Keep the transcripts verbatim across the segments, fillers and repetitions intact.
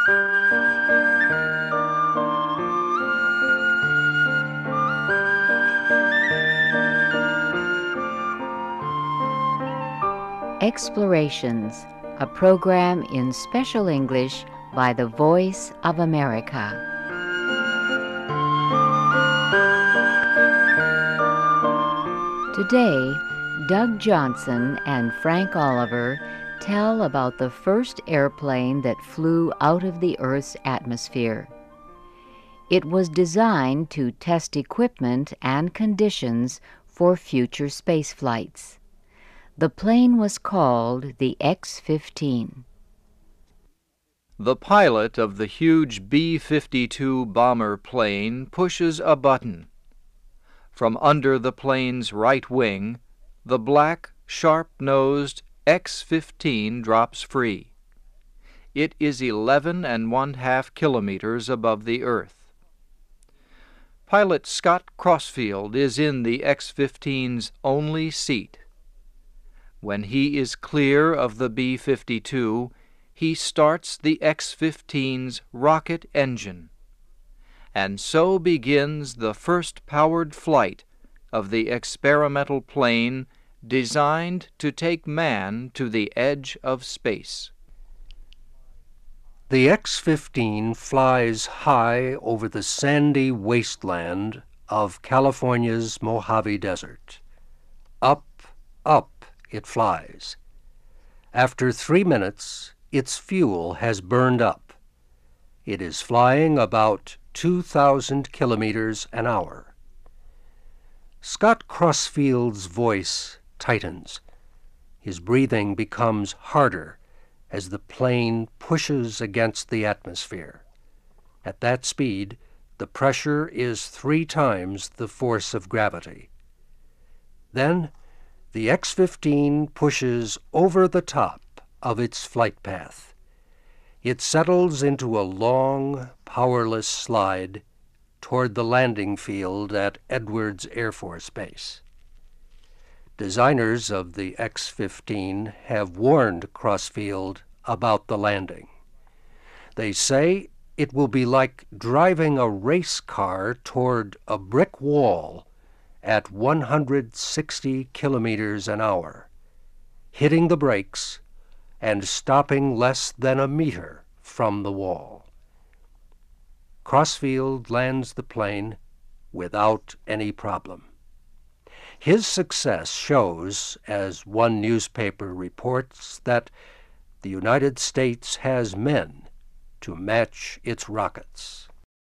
Explorations, a program in special English by the Voice of America. Today, Doug Johnson and Frank Oliver tell about the first airplane that flew out of the Earth's atmosphere. It was designed to test equipment and conditions for future space flights. The plane was called the X fifteen. The pilot of the huge B fifty-two bomber plane pushes a button. From under the plane's right wing, the black, sharp-nosed X fifteen drops free. It is eleven and one-half kilometers above the Earth. Pilot Scott Crossfield is in the X fifteen's only seat. When he is clear of the B fifty-two, he starts the X fifteen's rocket engine. And so begins the first powered flight of the experimental plane designed to take man to the edge of space. The X fifteen flies high over the sandy wasteland of California's Mojave Desert. Up, up it flies. After three minutes, its fuel has burned up. It is flying about two thousand kilometers an hour. Scott Crossfield's voice tightens. His breathing becomes harder as the plane pushes against the atmosphere. At that speed, the pressure is three times the force of gravity. Then, the X fifteen pushes over the top of its flight path. It settles into a long, powerless slide toward the landing field at Edwards Air Force Base. Designers of the X fifteen have warned Crossfield about the landing. They say it will be like driving a race car toward a brick wall at one hundred sixty kilometers an hour, hitting the brakes and stopping less than a meter from the wall. Crossfield lands the plane without any problem. His success shows, as one newspaper reports, that the United States has men to match its rockets.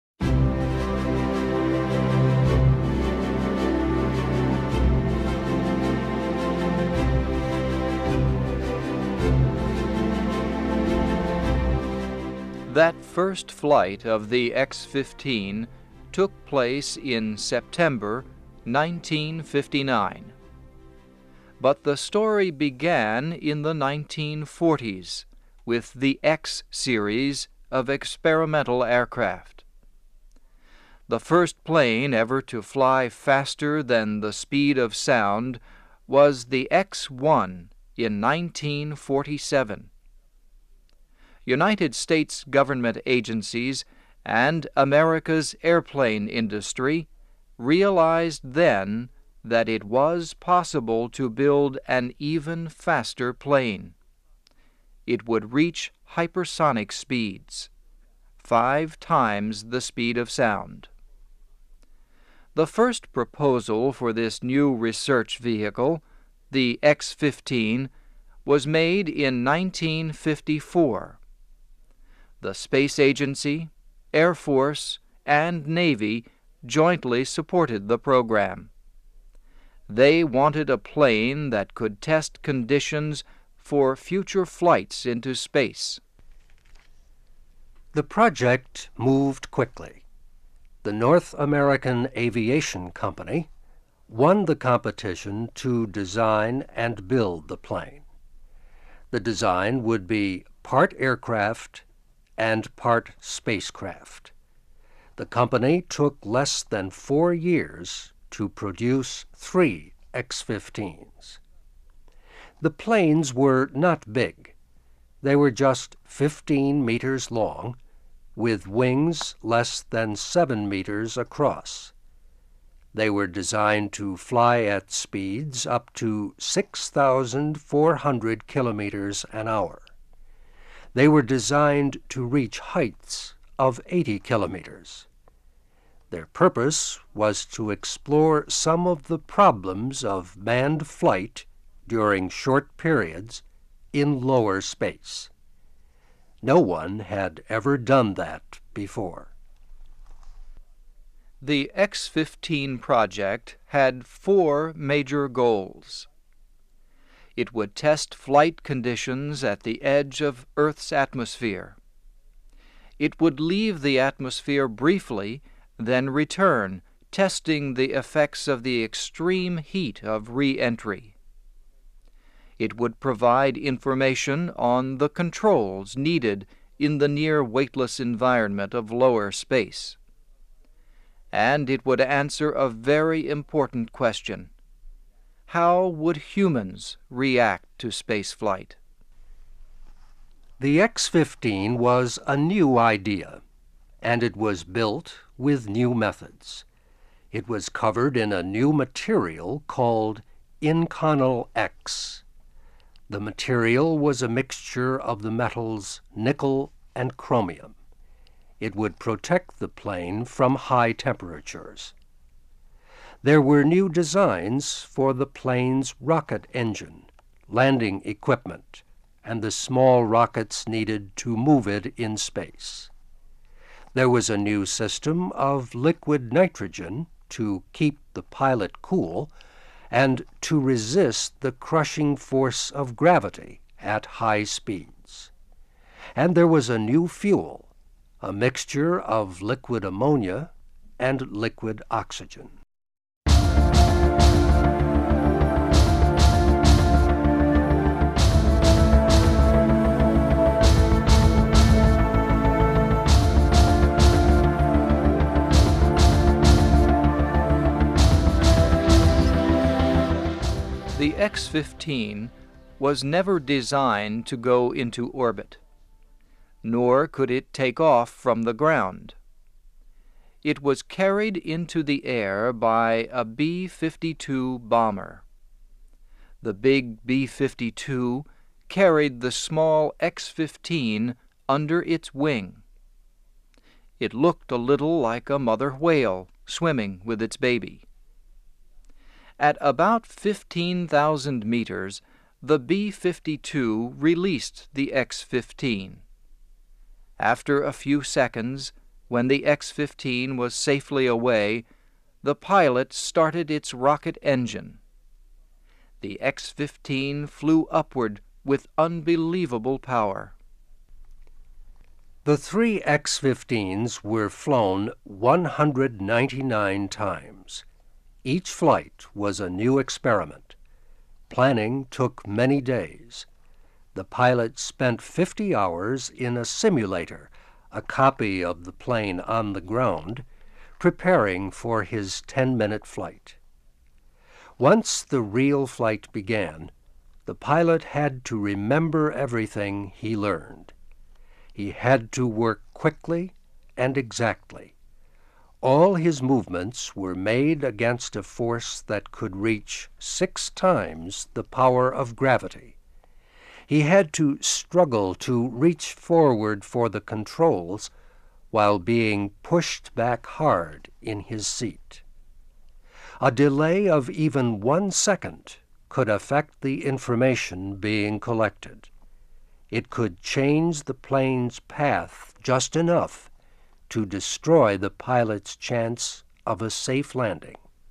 That first flight of the X fifteen took place in September nineteen fifty-nine. But the story began in the nineteen forties with the X series of experimental aircraft. The first plane ever to fly faster than the speed of sound was the X one in nineteen forty-seven. United States government agencies and America's airplane industry realized then that it was possible to build an even faster plane. It would reach hypersonic speeds, five times the speed of sound. The first proposal for this new research vehicle, the X fifteen, was made in nineteen fifty-four. The Space Agency, Air Force, and Navy jointly supported the program. They wanted a plane that could test conditions for future flights into space. The project moved quickly. The North American Aviation Company won the competition to design and build the plane. The design would be part aircraft and part spacecraft. The company took less than four years to produce three X fifteens. The planes were not big. They were just fifteen meters long with wings less than seven meters across. They were designed to fly at speeds up to six thousand four hundred kilometers an hour. They were designed to reach heights of eighty kilometers. Their purpose was to explore some of the problems of manned flight during short periods in lower space. No one had ever done that before. The X fifteen project had four major goals. It would test flight conditions at the edge of Earth's atmosphere. It would leave the atmosphere briefly, then return, testing the effects of the extreme heat of re-entry. It would provide information on the controls needed in the near-weightless environment of lower space. And it would answer a very important question. How would humans react to spaceflight? The X fifteen was a new idea, and it was built with new methods. It was covered in a new material called Inconel X. The material was a mixture of the metals nickel and chromium. It would protect the plane from high temperatures. There were new designs for the plane's rocket engine, landing equipment, and the small rockets needed to move it in space. There was a new system of liquid nitrogen to keep the pilot cool and to resist the crushing force of gravity at high speeds. And there was a new fuel, a mixture of liquid ammonia and liquid oxygen. The X fifteen was never designed to go into orbit, nor could it take off from the ground. It was carried into the air by a B fifty-two bomber. The big B fifty-two carried the small X fifteen under its wing. It looked a little like a mother whale swimming with its baby. At about fifteen thousand meters, the B fifty-two released the X fifteen. After a few seconds, when the X fifteen was safely away, the pilot started its rocket engine. The X fifteen flew upward with unbelievable power. The three X fifteens were flown one hundred ninety-nine times. Each flight was a new experiment. Planning took many days. The pilot spent fifty hours in a simulator, a copy of the plane on the ground, preparing for his ten-minute flight. Once the real flight began, the pilot had to remember everything he learned. He had to work quickly and exactly. All his movements were made against a force that could reach six times the power of gravity. He had to struggle to reach forward for the controls while being pushed back hard in his seat. A delay of even one second could affect the information being collected. It could change the plane's path just enough to destroy the pilot's chance of a safe landing.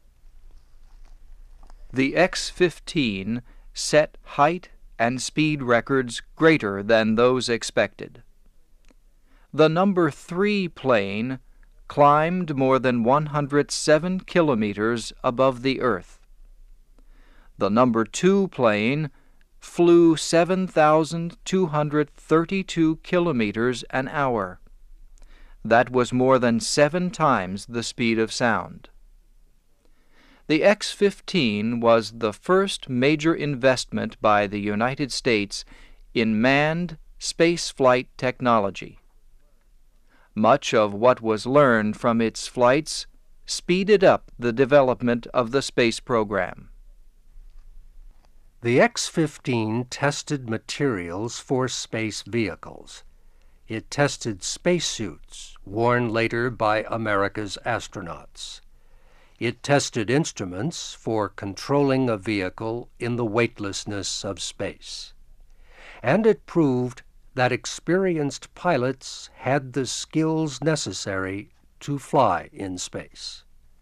The X fifteen set height and speed records greater than those expected. The number three plane climbed more than one hundred seven kilometers above the Earth. The number two plane flew seven thousand two hundred thirty-two kilometers an hour. That was more than seven times the speed of sound. The X fifteen was the first major investment by the United States in manned spaceflight technology. Much of what was learned from its flights speeded up the development of the space program. The X fifteen tested materials for space vehicles. It tested spacesuits worn later by America's astronauts. It tested instruments for controlling a vehicle in the weightlessness of space. And it proved that experienced pilots had the skills necessary to fly in space.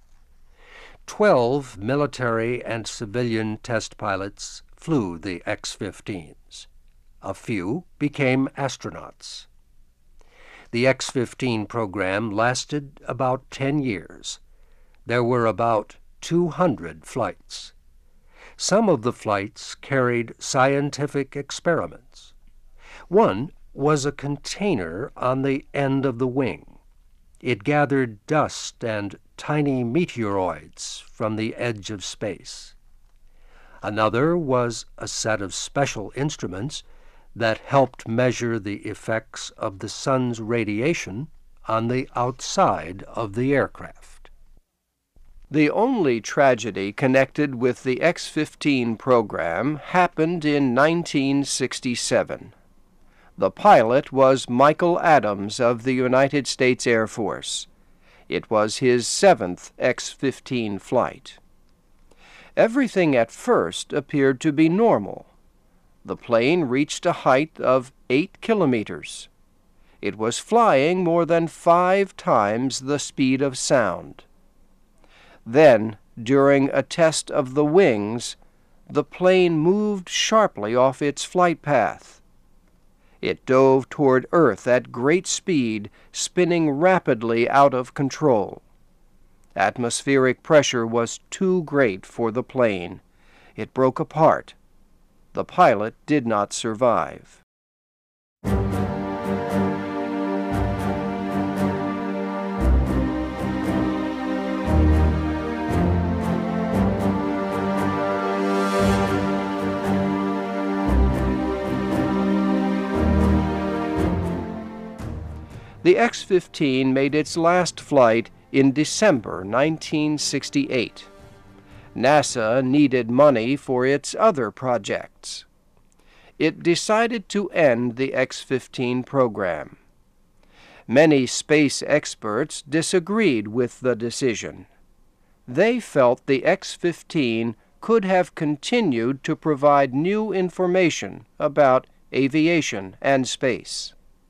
Twelve military and civilian test pilots flew the X fifteens. A few became astronauts. The X fifteen program lasted about ten years. There were about two hundred flights. Some of the flights carried scientific experiments. One was a container on the end of the wing. It gathered dust and tiny meteoroids from the edge of space. Another was a set of special instruments that helped measure the effects of the sun's radiation on the outside of the aircraft. The only tragedy connected with the X fifteen program happened in nineteen sixty-seven. The pilot was Michael Adams of the United States Air Force. It was his seventh X fifteen flight. Everything at first appeared to be normal. The plane reached a height of eight kilometers. It was flying more than five times the speed of sound. Then, during a test of the wings, the plane moved sharply off its flight path. It dove toward Earth at great speed, spinning rapidly out of control. Atmospheric pressure was too great for the plane. It broke apart. The pilot did not survive. The X fifteen made its last flight in December nineteen sixty-eight. NASA needed money for its other projects. It decided to end the X fifteen program. Many space experts disagreed with the decision. They felt the X fifteen could have continued to provide new information about aviation and space.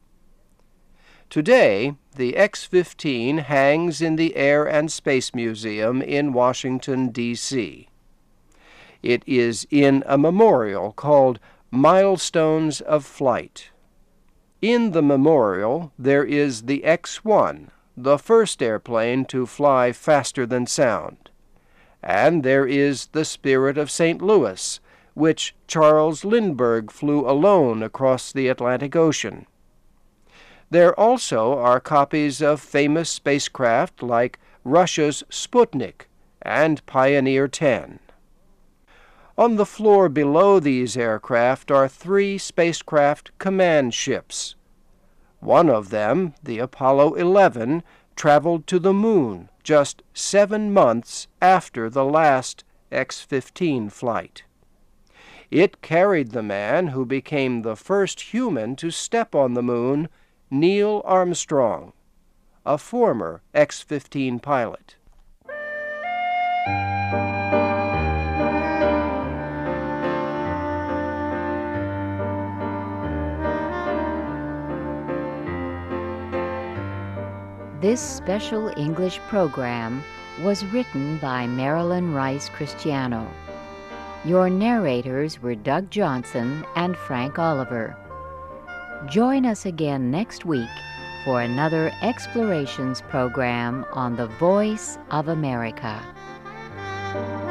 Today, the X fifteen hangs in the Air and Space Museum in Washington, D C It is in a memorial called Milestones of Flight. In the memorial, there is the X one, the first airplane to fly faster than sound. And there is the Spirit of Saint Louis, which Charles Lindbergh flew alone across the Atlantic Ocean. There also are copies of famous spacecraft like Russia's Sputnik and Pioneer ten. On the floor below these aircraft are three spacecraft command ships. One of them, the Apollo eleven, traveled to the moon just seven months after the last X fifteen flight. It carried the man who became the first human to step on the moon, Neil Armstrong, a former X fifteen pilot. This special English program was written by Marilyn Rice Cristiano. Your narrators were Doug Johnson and Frank Oliver. Join us again next week for another Explorations program on the Voice of America.